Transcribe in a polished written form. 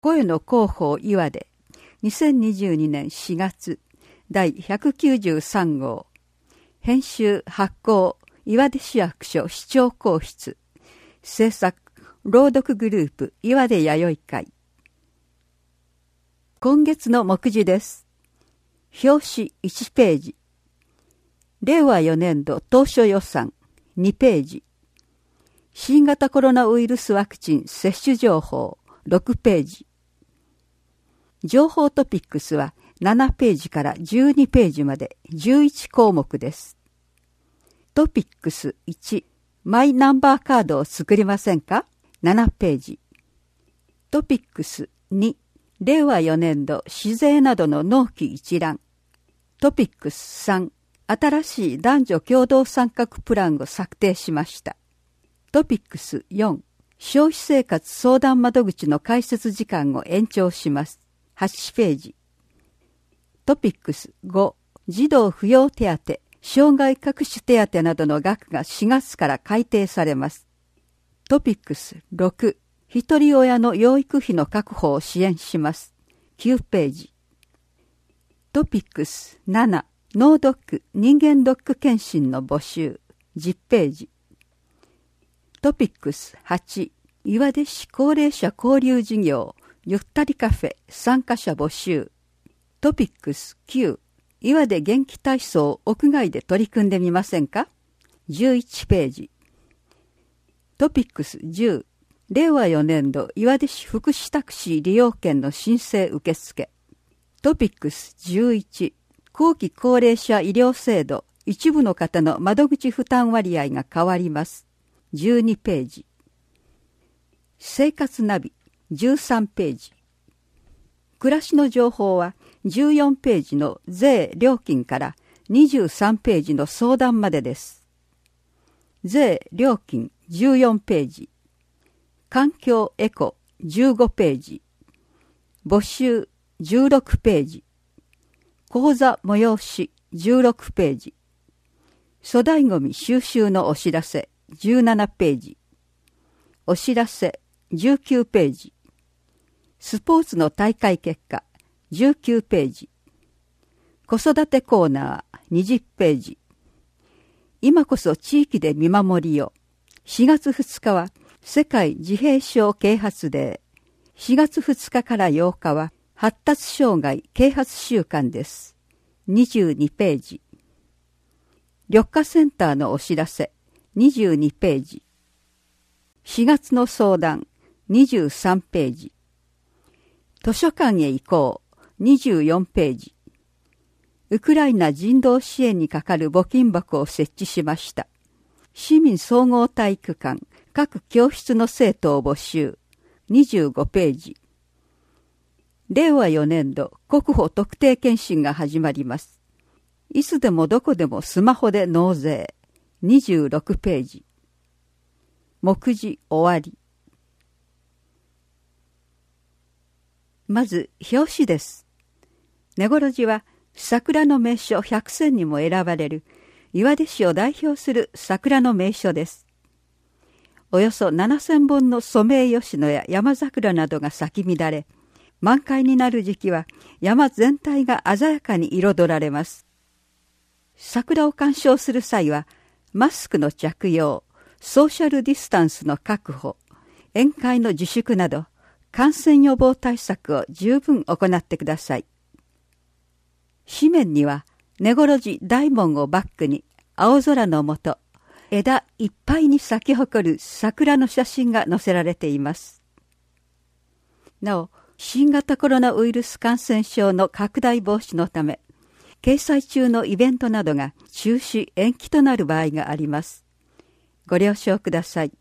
声の広報岩出2022年4月第193号編集発行岩出市役所市長公室制作朗読グループ岩出弥生会。今月の目次です。表紙1ページ、令和4年度当初予算2ページ、新型コロナウイルスワクチン接種情報6ページ、情報トピックスは7ページから12ページまで11項目です。トピックス1、マイナンバーカードを作りませんか？ 7 ページ。トピックス2、令和4年度市税などの納期一覧。トピックス3、新しい男女共同参画プランを策定しました。トピックス4、消費生活相談窓口の開設時間を延長します。8ページ。トピックス5、児童扶養手当、障害各種手当などの額が4月から改定されます。トピックス6、一人親の養育費の確保を支援します。9ページ。トピックス7、脳ドック、人間ドック検診の募集。10ページ。トピックス8、岩出市高齢者交流事業、ゆったりカフェ参加者募集。トピックス9、岩出元気体操を屋外で取り組んでみませんか？ 11 ページ。トピックス10、令和4年度岩出市福祉タクシー利用券の申請受付。トピックス11、後期高齢者医療制度、一部の方の窓口負担割合が変わります。12ページ。生活ナビ13ページ。暮らしの情報は14ページの税料金から23ページの相談までです。税料金14ページ。環境エコ15ページ。募集16ページ。講座催し16ページ。粗大ごみ収集のお知らせ17ページ。お知らせ19ページ。スポーツの大会結果19ページ。子育てコーナー20ページ。今こそ地域で見守りを。4月2日は世界自閉症啓発デー。4月2日から8日は発達障害啓発週間です。22ページ。緑化センターのお知らせ22ページ。4月の相談23ページ。図書館へ行こう24ページ。ウクライナ人道支援にかかる募金箱を設置しました。市民総合体育館各教室の生徒を募集25ページ。令和4年度国保特定健診が始まります。いつでもどこでもスマホで納税26ページ。目次終わり。まず表紙です。根来寺は桜の名所100選にも選ばれる岩出市を代表する桜の名所です。およそ7000本のソメイヨシノや山桜などが咲き乱れ、満開になる時期は山全体が鮮やかに彩られます。桜を鑑賞する際はマスクの着用、ソーシャルディスタンスの確保、宴会の自粛など感染予防対策を十分行ってください。紙面には根来寺大門をバックに青空の下、枝いっぱいに咲き誇る桜の写真が載せられています。なお、新型コロナウイルス感染症の拡大防止のため、掲載中のイベントなどが中止延期となる場合があります。ご了承ください。